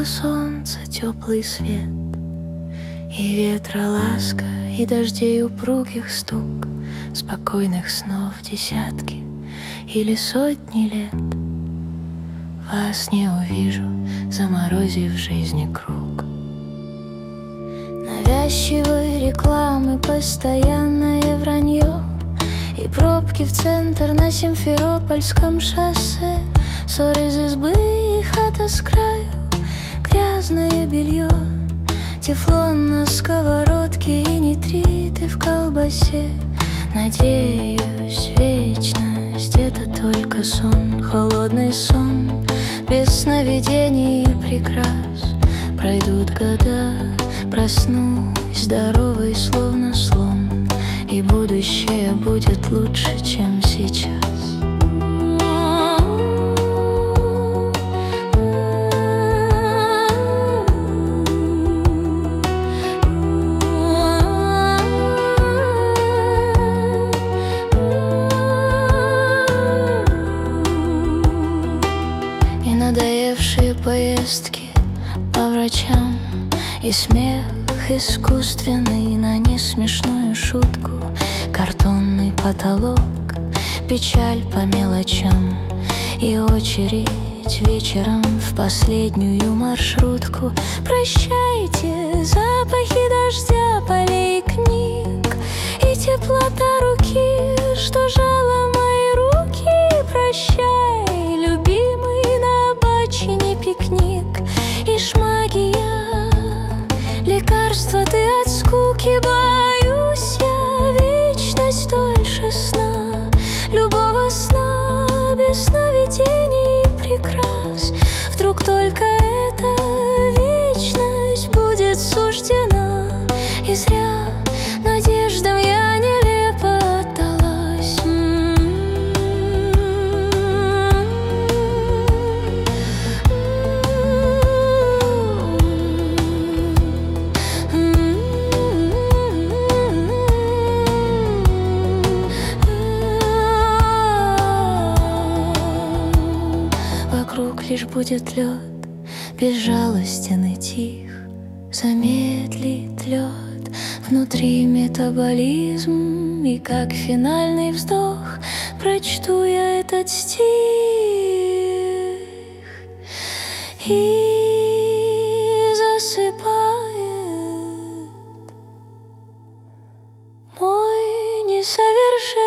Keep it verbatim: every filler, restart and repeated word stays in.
солнца теплый свет, и ветра ласка, и дождей упругих стук, спокойных снов десятки или сотни лет. Вас не увижу, заморозив жизни круг. Навязчивой рекламы постоянное вранье, и пробки в центр на Симферопольском шоссе, ссор из избы и хата с краю, грязное белье, тефлон на сковородке и нитриты в колбасе. Надеюсь, вечность — это только сон, холодный сон, без сновидений и прикрас. Пройдут года, проснусь здоровый, словно слон, и будущее будет лучше, чем сейчас. И надоевшие поездки по врачам, и смех искусственный на несмешную шутку, картонный потолок, печаль по мелочам, и очередь вечером в последнюю маршрутку. Прощайте запахи дождя, полей, книг и теплота руки, что жала мои руки. Прощай, любимый, на обочине пикник и шмагия, лекарство ты от скуки. Боюсь я вечность дольше сна, любого сна без сновидений и прикрас. Вдруг только эта вечность будет суждена, и зря надеждам я нелепо отдалась. Вокруг лишь будет лед, безжалостен и тих, замедлит лед внутри метаболизм, и как финальный вздох прочту я этот стих, и засыпает мой несовершенный